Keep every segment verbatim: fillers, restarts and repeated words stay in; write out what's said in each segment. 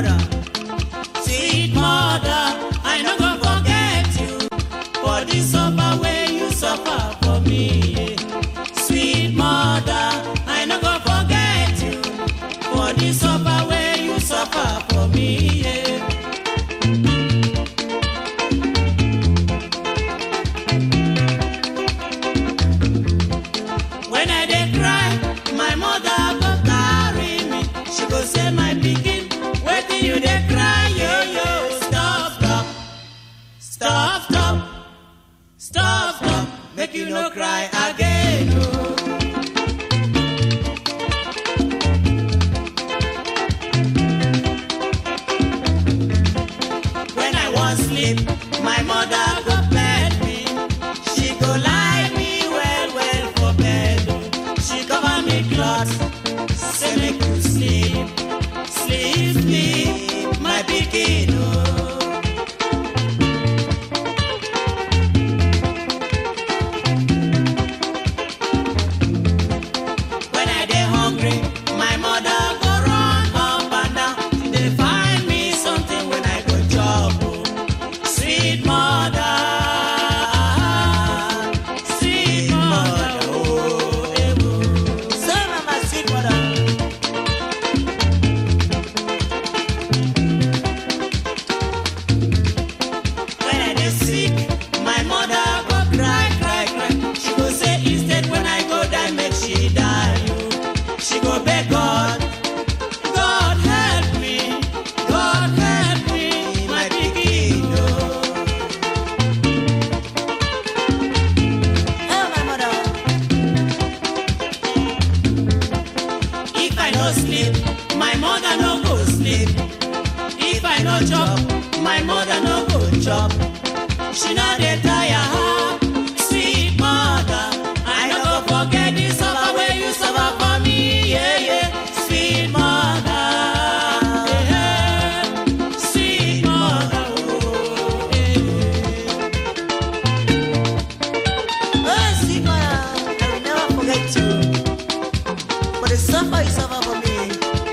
mother. Sweet mother, I no go forget you for the suffer way you suffer for me. Sweet mother, I no go forget you for the suffer way you suffer for me. When I dey cry, my mother go carry me. She go say, my pikin, wetin you dey cry, yo yo. Stop, stop, stop, stop, stop, stop. Make you no cry again. Oh. When I want sleep, my mother go bed me. She go lie me well, well for bed. Oh. She cover me cloth, say make you sleep, sleep, sleep, my pikin. Oh. When I dey hungry, my mother go run up and down. She dey find me something when I go chop. Oh. Sweet mother, sweet mother, oh, eh, oh. So na my sweet mother. When I dey sick, my mother go cry, cry, cry. She go say instead when I go die, make she die. Oh. She go beg God, God help me, God help me, my pikin. Oh. Oh, my mother. If I no sleep, my mother no go sleep. If I no chop, my mother no go chop. She no dey tire. Sweet mother, I no go forget the suffer way you suffer for me. Yeah, yeah. Sweet mother, yeah, yeah. Sweet mother, oh, yeah. Oh, sweet mother, I will never forget you for the suffer you suffer for me.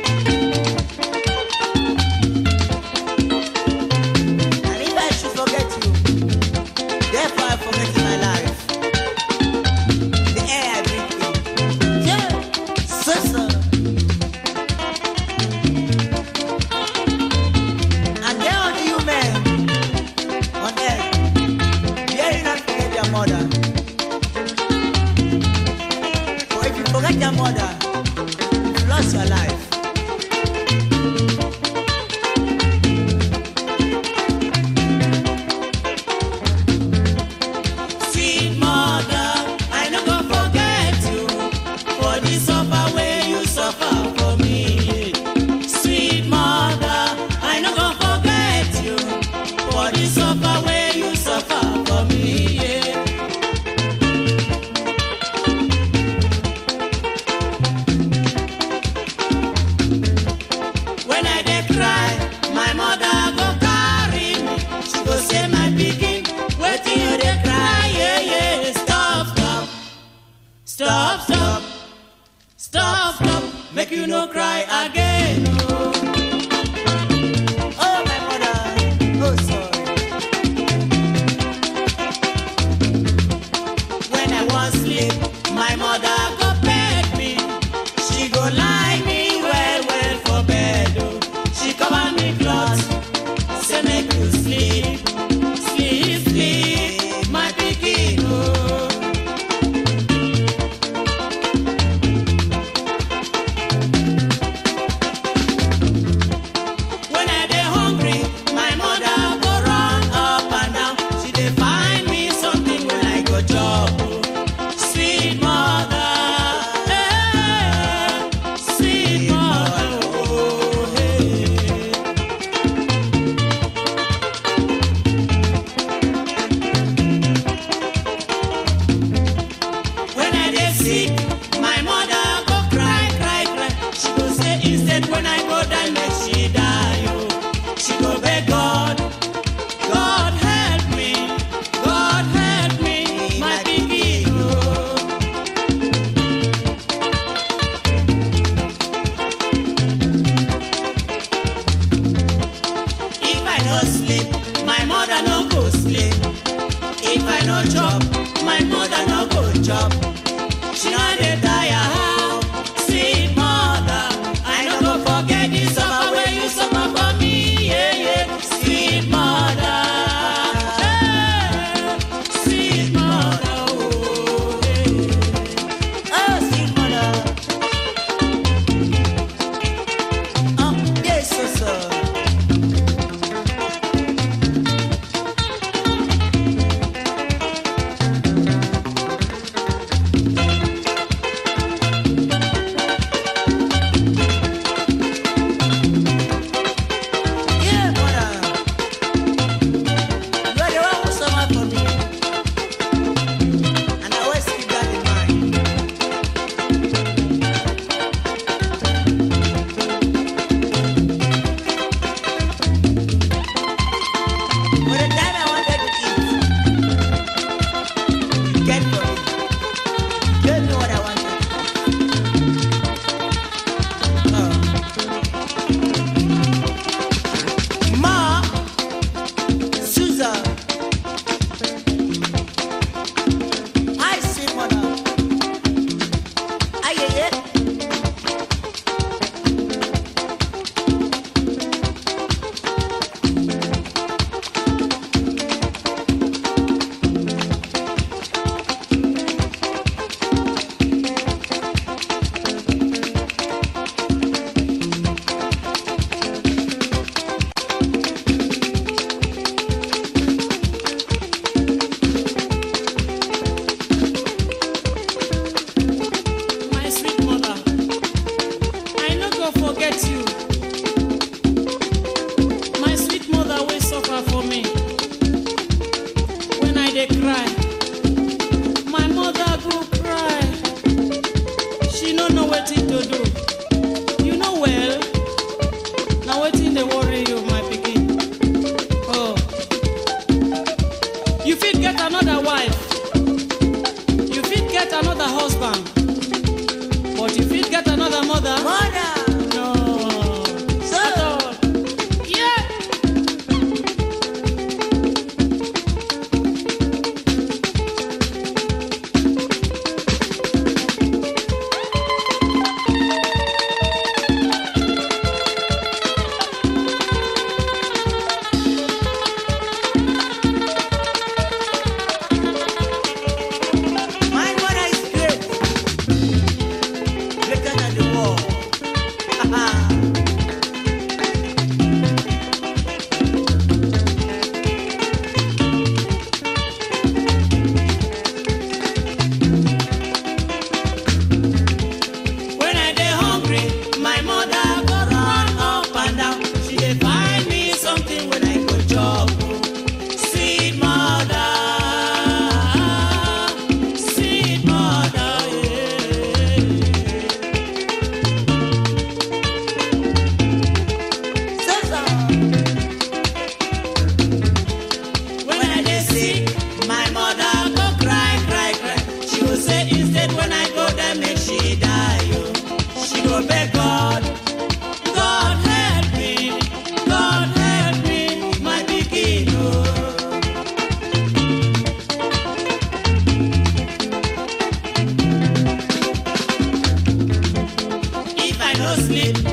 And if I should forget you, therefore I forget my life. The air I breathe in. Yeah, so so. And there are you men on earth, dare you not forget your mother. For if you forget your mother, you lost your life. Sweet mother, I no go forget you for the suffer way you suffer for me. Sweet mother, I no go forget you for the suffer way you suffer for me. Yeah. When I dey cry, my mother go carry me. She go say, my pikin, wetin you dey cry? Yeah, yeah. Stop, stop, stop, stop, stop, stop. Make you no cry again. Oh, oh my mother, oh sorry. When I want sleep, my mother go beg me. She go lie me well, well for bed. Oh. She cover me cloth, say make you sleep, sleep, sleep, my pikin. Oh. no sleep, my mother no go sleep. If I no chop, my mother no go chop. She no dey tire how, sweet mother. I no go forget the suffer wey you suffer for me, yeah yeah. Sweet mother, hey, sweet mother, oh yeah. Oh sweet mother, oh yes so so.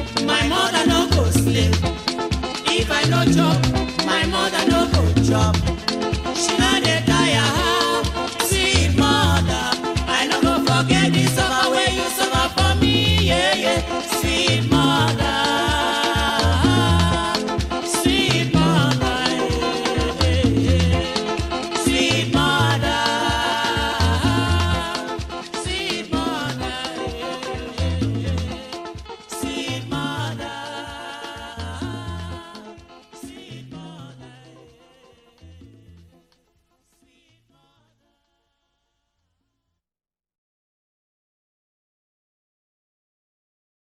If I no chop, my mother no go chop.